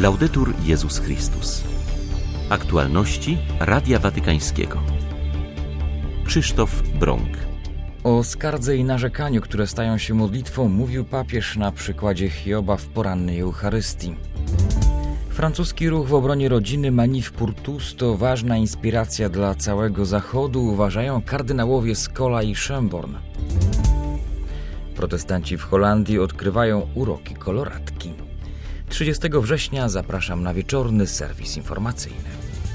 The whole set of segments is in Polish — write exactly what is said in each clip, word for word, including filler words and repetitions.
Laudetur Jezus Chrystus. Aktualności Radia Watykańskiego. Krzysztof Brąk. O skardze i narzekaniu, które stają się modlitwą, mówił papież na przykładzie Hioba w porannej Eucharystii. Francuski ruch w obronie rodziny Manif pour tous to ważna inspiracja dla całego Zachodu, uważają kardynałowie Scola i Schönborn. Protestanci w Holandii odkrywają uroki koloratki. trzydziestego września zapraszam na wieczorny serwis informacyjny.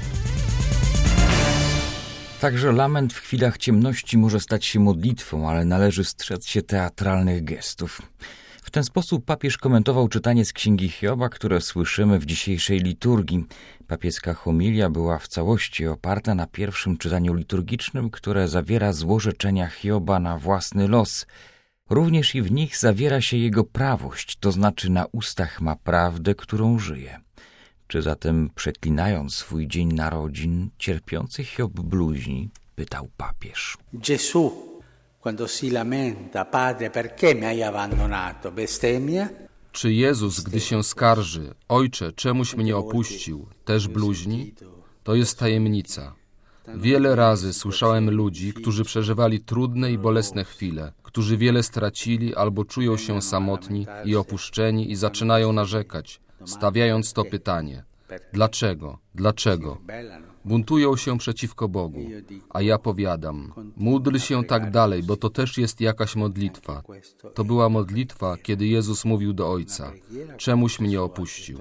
Także lament w chwilach ciemności może stać się modlitwą, ale należy strzec się teatralnych gestów. W ten sposób papież komentował czytanie z Księgi Hioba, które słyszymy w dzisiejszej liturgii. Papieska homilia była w całości oparta na pierwszym czytaniu liturgicznym, które zawiera złorzeczenia Hioba na własny los. Również i w nich zawiera się jego prawość, to znaczy na ustach ma prawdę, którą żyje. Czy zatem przeklinając swój dzień narodzin, cierpiący Hiob bluźni? Pytał papież. Gesù, quando si lamenta, Padre, perché mi hai abbandonato? Bestemmia? Czy Jezus, gdy się skarży, Ojcze, czemuś mnie opuścił, też bluźni? To jest tajemnica. Wiele razy słyszałem ludzi, którzy przeżywali trudne i bolesne chwile, którzy wiele stracili albo czują się samotni i opuszczeni i zaczynają narzekać, stawiając to pytanie. Dlaczego? Dlaczego? Buntują się przeciwko Bogu, a ja powiadam, módl się tak dalej, bo to też jest jakaś modlitwa. To była modlitwa, kiedy Jezus mówił do Ojca, czemuś mnie opuścił.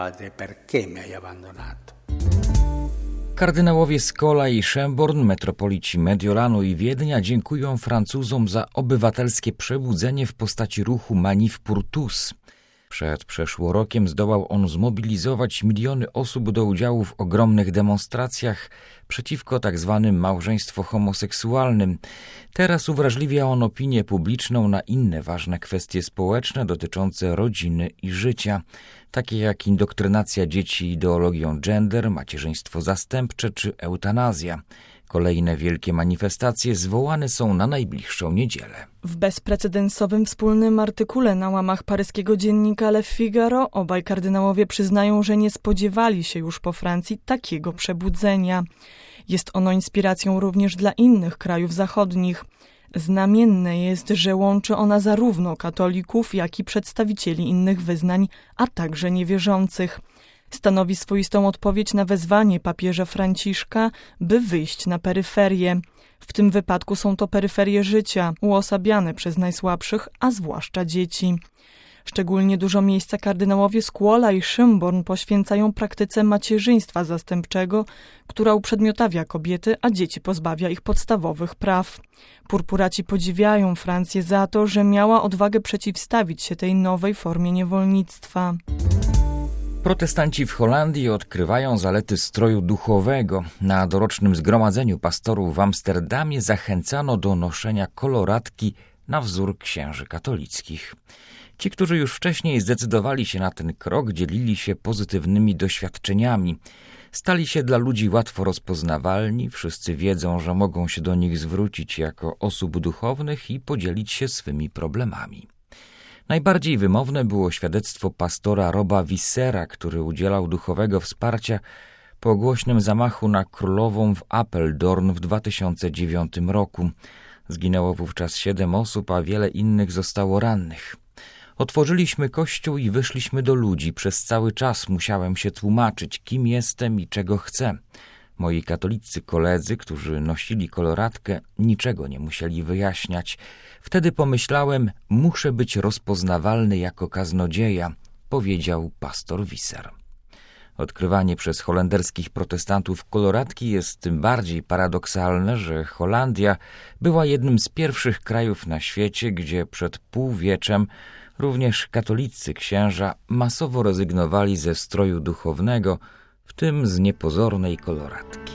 Kardynałowie Scola i Schönborn, metropolici Mediolanu i Wiednia, dziękują Francuzom za obywatelskie przebudzenie w postaci ruchu Manif pour tous. Przed przeszłorokiem zdołał on zmobilizować miliony osób do udziału w ogromnych demonstracjach przeciwko tak zwanym małżeństwu homoseksualnym. Teraz uwrażliwia on opinię publiczną na inne ważne kwestie społeczne dotyczące rodziny i życia, takie jak indokrynacja dzieci ideologią gender, macierzyństwo zastępcze czy eutanazja. Kolejne wielkie manifestacje zwołane są na najbliższą niedzielę. W bezprecedensowym wspólnym artykule na łamach paryskiego dziennika Le Figaro obaj kardynałowie przyznają, że nie spodziewali się już po Francji takiego przebudzenia. Jest ono inspiracją również dla innych krajów zachodnich. Znamienne jest, że łączy ona zarówno katolików, jak i przedstawicieli innych wyznań, a także niewierzących. Stanowi swoistą odpowiedź na wezwanie papieża Franciszka, by wyjść na peryferię. W tym wypadku są to peryferie życia, uosabiane przez najsłabszych, a zwłaszcza dzieci. Szczególnie dużo miejsca kardynałowie Scola i Schönborn poświęcają praktyce macierzyństwa zastępczego, która uprzedmiotawia kobiety, a dzieci pozbawia ich podstawowych praw. Purpuraci podziwiają Francję za to, że miała odwagę przeciwstawić się tej nowej formie niewolnictwa. Protestanci w Holandii odkrywają zalety stroju duchowego. Na dorocznym zgromadzeniu pastorów w Amsterdamie zachęcano do noszenia koloratki na wzór księży katolickich. Ci, którzy już wcześniej zdecydowali się na ten krok, dzielili się pozytywnymi doświadczeniami. Stali się dla ludzi łatwo rozpoznawalni, wszyscy wiedzą, że mogą się do nich zwrócić jako osób duchownych i podzielić się swymi problemami. Najbardziej wymowne było świadectwo pastora Roba Vissera, który udzielał duchowego wsparcia po głośnym zamachu na królową w Apeldoorn w dwa tysiące dziewiątym roku. Zginęło wówczas siedem osób, a wiele innych zostało rannych. Otworzyliśmy kościół i wyszliśmy do ludzi. Przez cały czas musiałem się tłumaczyć, kim jestem i czego chcę. Moi katolicy koledzy, którzy nosili koloratkę, niczego nie musieli wyjaśniać. Wtedy pomyślałem, muszę być rozpoznawalny jako kaznodzieja, powiedział pastor Visser. Odkrywanie przez holenderskich protestantów koloratki jest tym bardziej paradoksalne, że Holandia była jednym z pierwszych krajów na świecie, gdzie przed półwieczem również katolicy księża masowo rezygnowali ze stroju duchownego, w tym z niepozornej koloratki.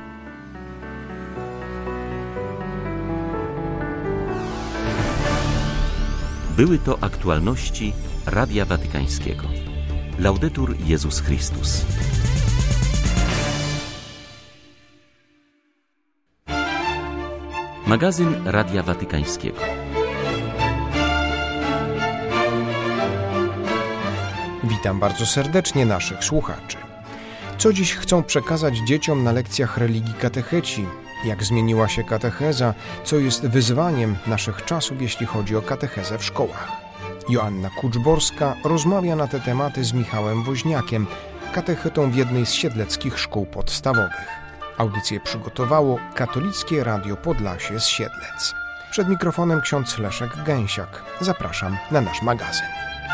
Były to aktualności Radia Watykańskiego. Laudetur Jezus Chrystus. Magazyn Radia Watykańskiego. Witam bardzo serdecznie naszych słuchaczy. Co dziś chcą przekazać dzieciom na lekcjach religii katecheci? Jak zmieniła się katecheza? Co jest wyzwaniem naszych czasów, jeśli chodzi o katechezę w szkołach? Joanna Kuczborska rozmawia na te tematy z Michałem Woźniakiem, katechetą w jednej z siedleckich szkół podstawowych. Audycję przygotowało Katolickie Radio Podlasie z Siedlec. Przed mikrofonem ksiądz Leszek Gęsiak. Zapraszam na nasz magazyn.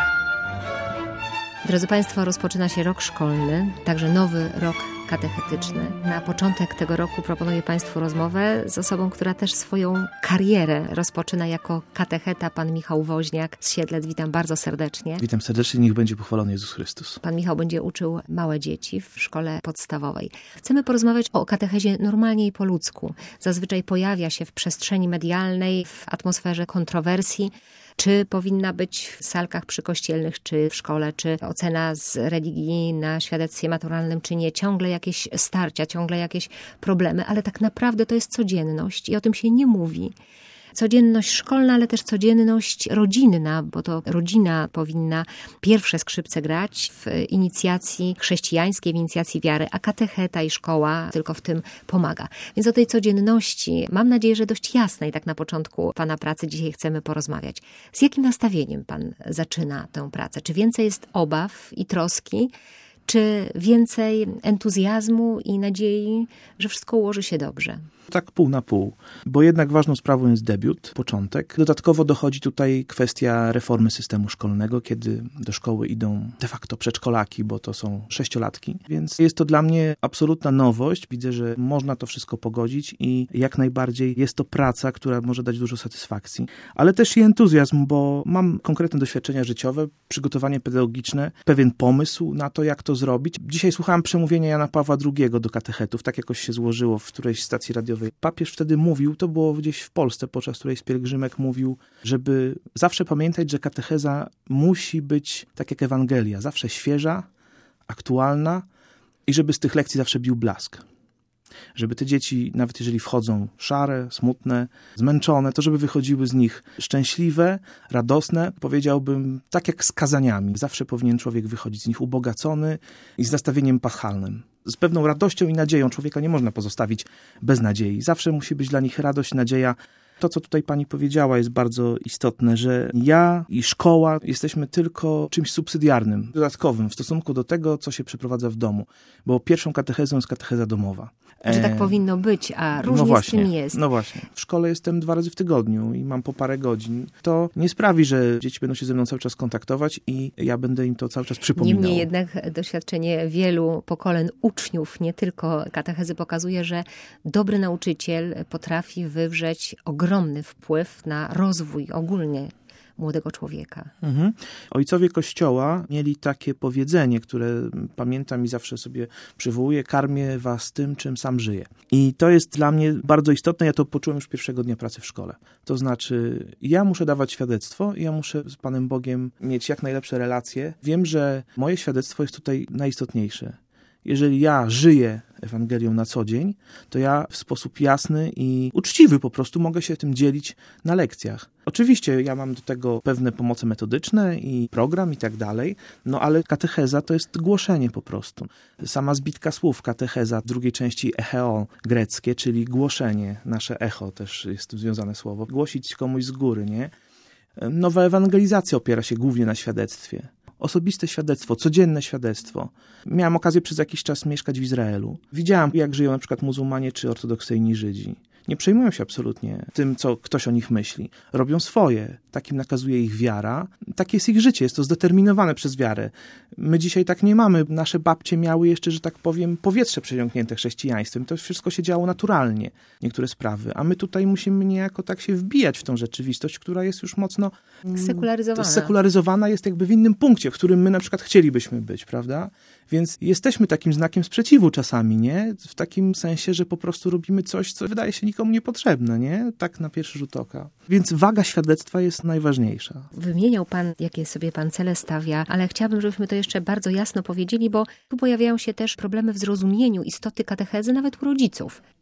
Drodzy Państwo, rozpoczyna się rok szkolny, także nowy rok katechetyczny. Na początek tego roku proponuję Państwu rozmowę z osobą, która też swoją karierę rozpoczyna jako katecheta, pan Michał Woźniak z Siedlec. Witam bardzo serdecznie. Witam serdecznie, niech będzie pochwalony Jezus Chrystus. Pan Michał będzie uczył małe dzieci w szkole podstawowej. Chcemy porozmawiać o katechezie normalnie i po ludzku. Zazwyczaj pojawia się w przestrzeni medialnej, w atmosferze kontrowersji. Czy powinna być w salkach przykościelnych, czy w szkole, czy ocena z religii na świadectwie maturalnym, czy nie. Ciągle jakieś starcia, ciągle jakieś problemy, ale tak naprawdę to jest codzienność i o tym się nie mówi. Codzienność szkolna, ale też codzienność rodzinna, bo to rodzina powinna pierwsze skrzypce grać w inicjacji chrześcijańskiej, w inicjacji wiary, a katecheta i szkoła tylko w tym pomaga. Więc o tej codzienności, mam nadzieję, że dość jasnej, tak na początku Pana pracy dzisiaj chcemy porozmawiać. Z jakim nastawieniem Pan zaczyna tę pracę? Czy więcej jest obaw i troski, czy więcej entuzjazmu i nadziei, że wszystko ułoży się dobrze? Tak pół na pół, bo jednak ważną sprawą jest debiut, początek. Dodatkowo dochodzi tutaj kwestia reformy systemu szkolnego, kiedy do szkoły idą de facto przedszkolaki, bo to są sześciolatki. Więc jest to dla mnie absolutna nowość. Widzę, że można to wszystko pogodzić i jak najbardziej jest to praca, która może dać dużo satysfakcji. Ale też i entuzjazm, bo mam konkretne doświadczenia życiowe, przygotowanie pedagogiczne, pewien pomysł na to, jak to zrobić. Dzisiaj słuchałem przemówienia Jana Pawła drugiego do katechetów. Tak jakoś się złożyło w którejś stacji radiowej. Papież wtedy mówił, to było gdzieś w Polsce, podczas którejś pielgrzymek mówił, żeby zawsze pamiętać, że katecheza musi być tak jak Ewangelia, zawsze świeża, aktualna i żeby z tych lekcji zawsze bił blask. Żeby te dzieci, nawet jeżeli wchodzą szare, smutne, zmęczone, to żeby wychodziły z nich szczęśliwe, radosne, powiedziałbym, tak jak z kazaniami. Zawsze powinien człowiek wychodzić z nich ubogacony i z nastawieniem pachalnym. Z pewną radością i nadzieją. Człowieka nie można pozostawić bez nadziei. Zawsze musi być dla nich radość, nadzieja. To, co tutaj pani powiedziała, jest bardzo istotne, że ja i szkoła jesteśmy tylko czymś subsydiarnym, dodatkowym w stosunku do tego, co się przeprowadza w domu. Bo pierwszą katechezą jest katecheza domowa. Że tak powinno być, a różnie no właśnie, z tym jest. No właśnie. W szkole jestem dwa razy w tygodniu i mam po parę godzin. To nie sprawi, że dzieci będą się ze mną cały czas kontaktować i ja będę im to cały czas przypominał. Niemniej jednak doświadczenie wielu pokoleń uczniów, nie tylko katechezy, pokazuje, że dobry nauczyciel potrafi wywrzeć ogromny wpływ na rozwój ogólnie młodego człowieka. Mhm. Ojcowie Kościoła mieli takie powiedzenie, które pamiętam i zawsze sobie przywołuję: karmię was tym, czym sam żyję. I to jest dla mnie bardzo istotne, ja to poczułem już pierwszego dnia pracy w szkole. To znaczy, ja muszę dawać świadectwo i ja muszę z Panem Bogiem mieć jak najlepsze relacje. Wiem, że moje świadectwo jest tutaj najistotniejsze. Jeżeli ja żyję Ewangelią na co dzień, to ja w sposób jasny i uczciwy po prostu mogę się tym dzielić na lekcjach. Oczywiście ja mam do tego pewne pomoce metodyczne i program i tak dalej, no ale katecheza to jest głoszenie po prostu. Sama zbitka słów katecheza, w drugiej części echeo greckie, czyli głoszenie, nasze echo też jest związane słowo, głosić komuś z góry, nie? Nowa ewangelizacja opiera się głównie na świadectwie. Osobiste świadectwo, codzienne świadectwo. Miałem okazję przez jakiś czas mieszkać w Izraelu. Widziałem, jak żyją na przykład muzułmanie czy ortodoksyjni Żydzi. Nie przejmują się absolutnie tym, co ktoś o nich myśli. Robią swoje. Takim nakazuje ich wiara. Takie jest ich życie. Jest to zdeterminowane przez wiarę. My dzisiaj tak nie mamy. Nasze babcie miały jeszcze, że tak powiem, powietrze przesiąknięte chrześcijaństwem. To wszystko się działo naturalnie. Niektóre sprawy. A my tutaj musimy niejako tak się wbijać w tą rzeczywistość, która jest już mocno sekularyzowana. Sekularyzowana jest jakby w innym punkcie, w którym my na przykład chcielibyśmy być, prawda? Więc jesteśmy takim znakiem sprzeciwu czasami, nie? W takim sensie, że po prostu robimy coś, co wydaje się nikomu niepotrzebne, nie? Tak na pierwszy rzut oka. Więc waga świadectwa jest najważniejsza. Wymieniał Pan, jakie sobie Pan cele stawia, ale chciałabym, żebyśmy to jeszcze bardzo jasno powiedzieli, bo tu pojawiają się też problemy w zrozumieniu istoty katechezy nawet u rodziców. Czy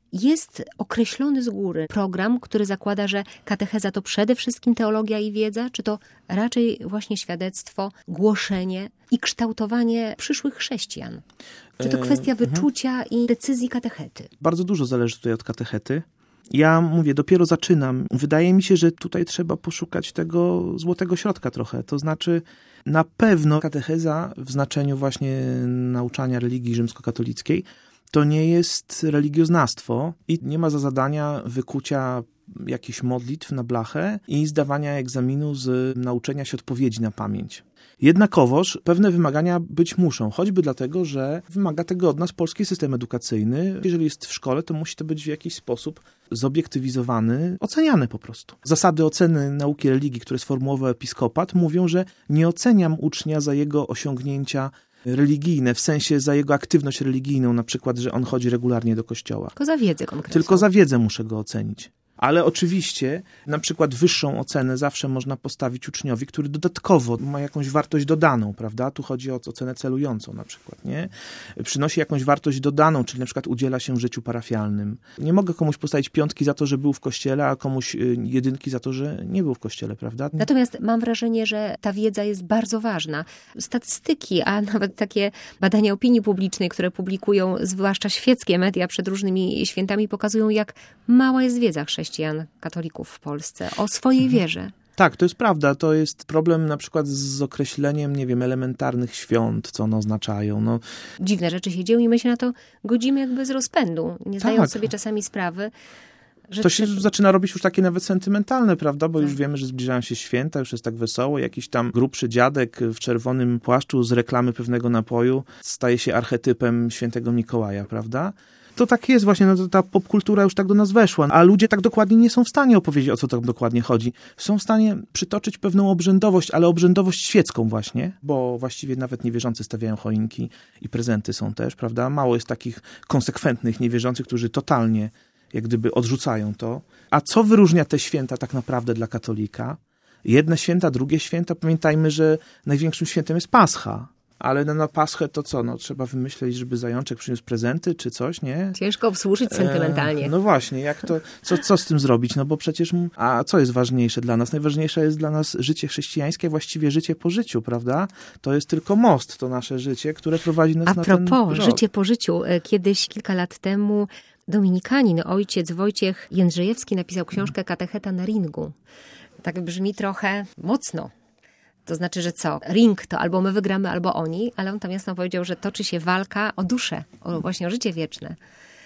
jest określony z góry program, który zakłada, że katecheza to przede wszystkim teologia i wiedza, czy to raczej właśnie świadectwo, głoszenie i kształtowanie przyszłych chrześcijan? Czy to kwestia wyczucia i decyzji katechety? Bardzo dużo zależy tutaj od katechety. Ja mówię, dopiero zaczynam. Wydaje mi się, że tutaj trzeba poszukać tego złotego środka trochę. To znaczy, na pewno katecheza w znaczeniu właśnie nauczania religii rzymskokatolickiej to nie jest religioznawstwo i nie ma za zadania wykucia jakichś modlitw na blachę i zdawania egzaminu z nauczenia się odpowiedzi na pamięć. Jednakowoż pewne wymagania być muszą, choćby dlatego, że wymaga tego od nas polski system edukacyjny. Jeżeli jest w szkole, to musi to być w jakiś sposób zobiektywizowany, oceniany po prostu. Zasady oceny nauki religii, które sformułował episkopat, mówią, że nie oceniam ucznia za jego osiągnięcia religijne, w sensie za jego aktywność religijną, na przykład, że on chodzi regularnie do kościoła. Tylko za wiedzę konkretną. Tylko za wiedzę muszę go ocenić. Ale oczywiście na przykład wyższą ocenę zawsze można postawić uczniowi, który dodatkowo ma jakąś wartość dodaną, prawda? Tu chodzi o ocenę celującą na przykład, nie? Przynosi jakąś wartość dodaną, czyli na przykład udziela się w życiu parafialnym. Nie mogę komuś postawić piątki za to, że był w kościele, a komuś jedynki za to, że nie był w kościele, prawda? Natomiast mam wrażenie, że ta wiedza jest bardzo ważna. Statystyki, a nawet takie badania opinii publicznej, które publikują zwłaszcza świeckie media przed różnymi świętami, pokazują, jak mała jest wiedza chrześcijan. Chrześcijan, katolików w Polsce, o swojej wierze. Tak, to jest prawda. To jest problem na przykład z określeniem, nie wiem, elementarnych świąt, co one oznaczają. No. Dziwne rzeczy się dzieją i my się na to godzimy jakby z rozpędu, nie zdając tak. sobie czasami sprawy, że... To się zaczyna robić już takie nawet sentymentalne, prawda? Bo tak. już wiemy, że zbliżają się święta, już jest tak wesoło. Jakiś tam grubszy dziadek w czerwonym płaszczu z reklamy pewnego napoju staje się archetypem świętego Mikołaja, prawda? To tak jest właśnie, no to ta popkultura już tak do nas weszła, a ludzie tak dokładnie nie są w stanie opowiedzieć, o co tam dokładnie chodzi. Są w stanie przytoczyć pewną obrzędowość, ale obrzędowość świecką właśnie, bo właściwie nawet niewierzący stawiają choinki i prezenty są też, prawda? Mało jest takich konsekwentnych niewierzących, którzy totalnie jak gdyby odrzucają to. A co wyróżnia te święta tak naprawdę dla katolika? Jedne święta, drugie święta. Pamiętajmy, że największym świętem jest Pascha. Ale na paschę to co? No, trzeba wymyśleć, żeby zajączek przyniósł prezenty czy coś, nie? Ciężko obsłużyć sentymentalnie. E, no właśnie, jak to, co, co z tym zrobić? No bo przecież, a co jest ważniejsze dla nas? Najważniejsze jest dla nas życie chrześcijańskie, właściwie życie po życiu, prawda? To jest tylko most, to nasze życie, które prowadzi nas a na ten propos, rok. życie po życiu. Kiedyś, kilka lat temu, dominikanin, ojciec Wojciech Jędrzejewski napisał książkę Katecheta na ringu. Tak brzmi trochę mocno. To znaczy, że co? Ring to albo my wygramy, albo oni, ale on tam jasno powiedział, że toczy się walka o duszę, o właśnie o życie wieczne.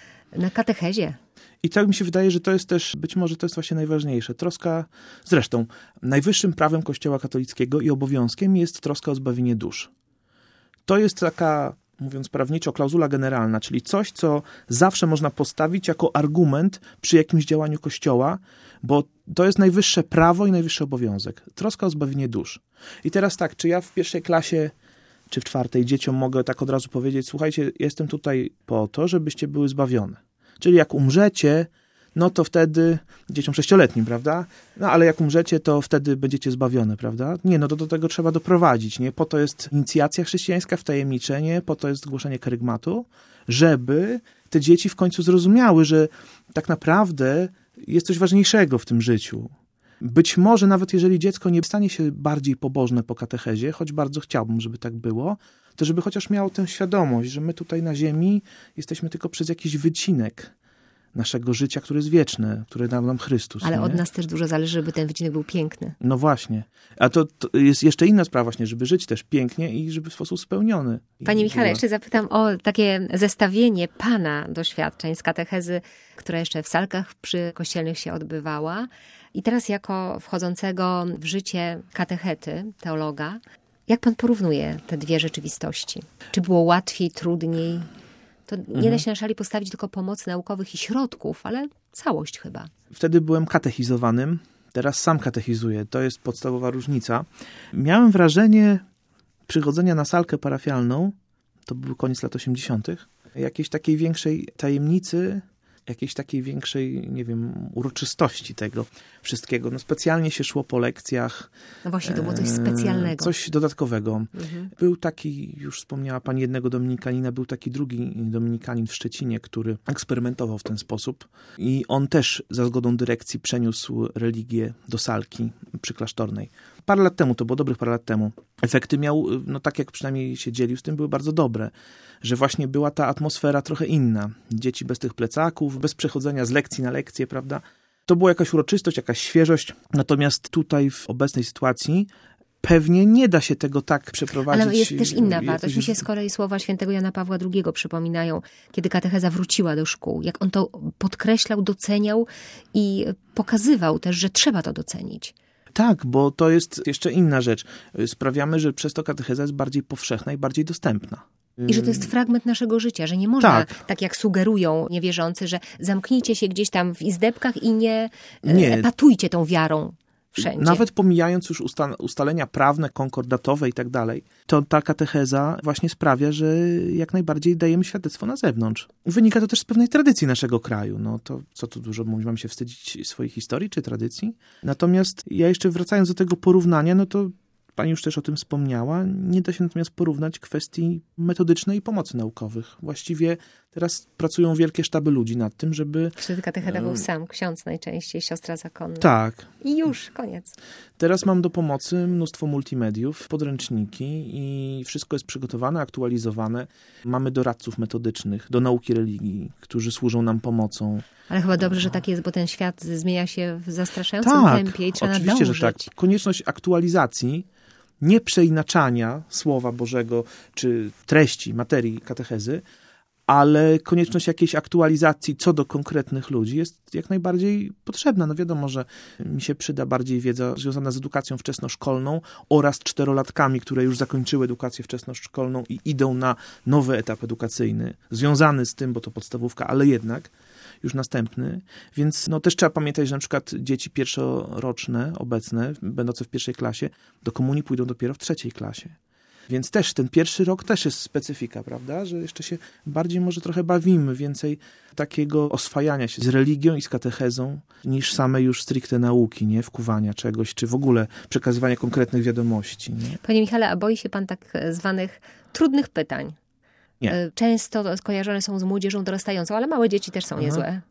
Na katechezie. I tak mi się wydaje, że to jest też, być może to jest właśnie najważniejsze. Troska, zresztą, najwyższym prawem Kościoła katolickiego i obowiązkiem jest troska o zbawienie dusz. To jest taka, mówiąc prawniczo, klauzula generalna, czyli coś, co zawsze można postawić jako argument przy jakimś działaniu Kościoła, bo to jest najwyższe prawo i najwyższy obowiązek. Troska o zbawienie dusz. I teraz tak, czy ja w pierwszej klasie, czy w czwartej dzieciom mogę tak od razu powiedzieć, słuchajcie, jestem tutaj po to, żebyście były zbawione. Czyli jak umrzecie, no to wtedy, dzieciom sześcioletnim, prawda? No ale jak umrzecie, to wtedy będziecie zbawione, prawda? Nie, no to do tego trzeba doprowadzić, nie? Po to jest inicjacja chrześcijańska, wtajemniczenie, po to jest głoszenie kerygmatu, żeby te dzieci w końcu zrozumiały, że tak naprawdę jest coś ważniejszego w tym życiu. Być może nawet jeżeli dziecko nie stanie się bardziej pobożne po katechezie, choć bardzo chciałbym, żeby tak było, to żeby chociaż miało tę świadomość, że my tutaj na ziemi jesteśmy tylko przez jakiś wycinek naszego życia, które jest wieczne, które dał nam Chrystus. Ale nie? od nas też dużo zależy, żeby ten wycinek był piękny. No właśnie. A to, to jest jeszcze inna sprawa właśnie, żeby żyć też pięknie i żeby w sposób spełniony. Panie Michale, jeszcze zapytam o takie zestawienie pana doświadczeń z katechezy, która jeszcze w salkach przykościelnych się odbywała. I teraz jako wchodzącego w życie katechety, teologa, jak pan porównuje te dwie rzeczywistości? Czy było łatwiej, trudniej? To nie mhm. da się na szali postawić tylko pomocy naukowych i środków, ale całość chyba. Wtedy byłem katechizowanym, teraz sam katechizuję. To jest podstawowa różnica. Miałem wrażenie przychodzenia na salkę parafialną, to był koniec lat osiemdziesiątych, jakiejś takiej większej tajemnicy jakiejś takiej większej, nie wiem, uroczystości tego wszystkiego. No specjalnie się szło po lekcjach. No właśnie, to było coś specjalnego. Coś dodatkowego. Mhm. Był taki, już wspomniała pani jednego dominikanina, był taki drugi dominikanin w Szczecinie, który eksperymentował w ten sposób i on też za zgodą dyrekcji przeniósł religię do salki przyklasztornej. Parę lat temu, to było dobrych parę lat temu. Efekty miał, no tak jak przynajmniej się dzielił z tym, były bardzo dobre. Że właśnie była ta atmosfera trochę inna. Dzieci bez tych plecaków, bez przechodzenia z lekcji na lekcję, prawda? To była jakaś uroczystość, jakaś świeżość. Natomiast tutaj w obecnej sytuacji pewnie nie da się tego tak przeprowadzić. Ale jest też inna wartość. Jakoś... Mi się z kolei słowa świętego Jana Pawła drugiego przypominają, kiedy katecheza wróciła do szkół. Jak on to podkreślał, doceniał i pokazywał też, że trzeba to docenić. Tak, bo to jest jeszcze inna rzecz. Sprawiamy, że przez to katecheza jest bardziej powszechna i bardziej dostępna. I że to jest fragment naszego życia, że nie można, tak, tak jak sugerują niewierzący, że zamknijcie się gdzieś tam w izdebkach i nie, nie. epatujcie tą wiarą wszędzie. Nawet pomijając już usta- ustalenia prawne, konkordatowe i tak dalej, to ta katecheza właśnie sprawia, że jak najbardziej dajemy świadectwo na zewnątrz. Wynika to też z pewnej tradycji naszego kraju. No to co tu dużo mówić, mam się wstydzić swojej historii czy tradycji? Natomiast ja jeszcze wracając do tego porównania, no to pani już też o tym wspomniała, nie da się natomiast porównać kwestii metodycznej i pomocy naukowych. Właściwie teraz pracują wielkie sztaby ludzi nad tym, żeby... Wtedy katecheta był sam, ksiądz najczęściej, siostra zakonna. Tak. I już, koniec. Teraz mam do pomocy mnóstwo multimediów, podręczniki i wszystko jest przygotowane, aktualizowane. Mamy doradców metodycznych do nauki religii, którzy służą nam pomocą. Ale chyba dobrze, że tak jest, bo ten świat zmienia się w zastraszającym tak, tempie i trzeba oczywiście, nadążyć. że tak. Konieczność aktualizacji, nie przeinaczania Słowa Bożego czy treści, materii katechezy, ale konieczność jakiejś aktualizacji co do konkretnych ludzi jest jak najbardziej potrzebna. No wiadomo, że mi się przyda bardziej wiedza związana z edukacją wczesnoszkolną oraz czterolatkami, które już zakończyły edukację wczesnoszkolną i idą na nowy etap edukacyjny, związany z tym, bo to podstawówka, ale jednak już następny, więc no też trzeba pamiętać, że na przykład dzieci pierwszoroczne, obecne, będące w pierwszej klasie, do komunii pójdą dopiero w trzeciej klasie. Więc też ten pierwszy rok też jest specyfika, prawda? Że jeszcze się bardziej może trochę bawimy, więcej takiego oswajania się z religią i z katechezą, niż same już stricte nauki, nie? Wkuwania czegoś, czy w ogóle przekazywania konkretnych wiadomości. Nie? Panie Michale, a boi się pan tak zwanych trudnych pytań? Nie. Często skojarzone są z młodzieżą dorastającą, ale małe dzieci też są Aha. niezłe.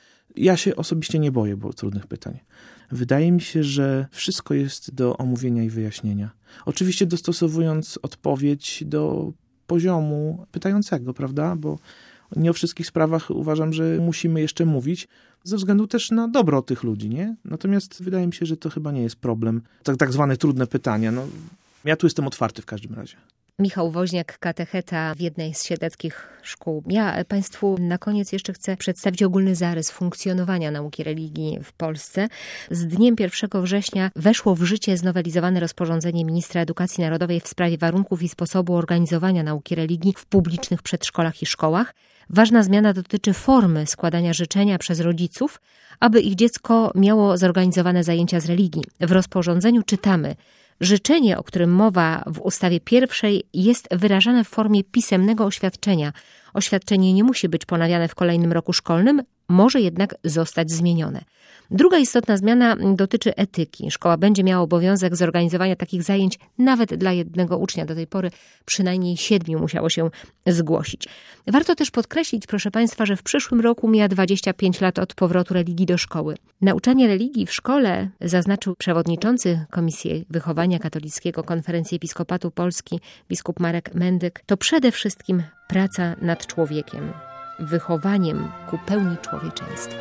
Ja się osobiście nie boję bo trudnych pytań. Wydaje mi się, że wszystko jest do omówienia i wyjaśnienia. Oczywiście dostosowując odpowiedź do poziomu pytającego, prawda? Bo nie o wszystkich sprawach uważam, że musimy jeszcze mówić, ze względu też na dobro tych ludzi, nie? Natomiast wydaje mi się, że to chyba nie jest problem. Tak, tak zwane trudne pytania. No, ja tu jestem otwarty w każdym razie. Michał Woźniak, katecheta w jednej z siedleckich szkół. Ja Państwu na koniec jeszcze chcę przedstawić ogólny zarys funkcjonowania nauki religii w Polsce. Z dniem pierwszego września weszło w życie znowelizowane rozporządzenie ministra edukacji narodowej w sprawie warunków i sposobu organizowania nauki religii w publicznych przedszkolach i szkołach. Ważna zmiana dotyczy formy składania życzenia przez rodziców, aby ich dziecko miało zorganizowane zajęcia z religii. W rozporządzeniu czytamy: życzenie, o którym mowa w ustawie pierwszej, jest wyrażane w formie pisemnego oświadczenia. Oświadczenie nie musi być ponawiane w kolejnym roku szkolnym, może jednak zostać zmienione. Druga istotna zmiana dotyczy etyki. Szkoła będzie miała obowiązek zorganizowania takich zajęć nawet dla jednego ucznia. Do tej pory przynajmniej siedmiu musiało się zgłosić. Warto też podkreślić, proszę Państwa, że w przyszłym roku mija dwadzieścia pięć lat od powrotu religii do szkoły. Nauczanie religii w szkole, zaznaczył przewodniczący Komisji Wychowania Katolickiego Konferencji Episkopatu Polski biskup Marek Mendyk, to przede wszystkim praca nad człowiekiem, wychowaniem ku pełni człowieczeństwa.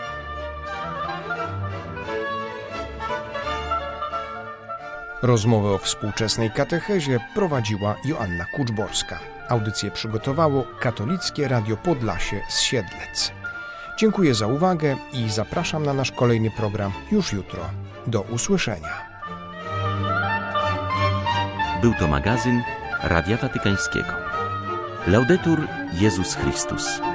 Rozmowę o współczesnej katechezie prowadziła Joanna Kuczborska. Audycję przygotowało Katolickie Radio Podlasie z Siedlec. Dziękuję za uwagę i zapraszam na nasz kolejny program już jutro. Do usłyszenia. Był to magazyn Radia Watykańskiego. Laudetur Jezus Chrystus.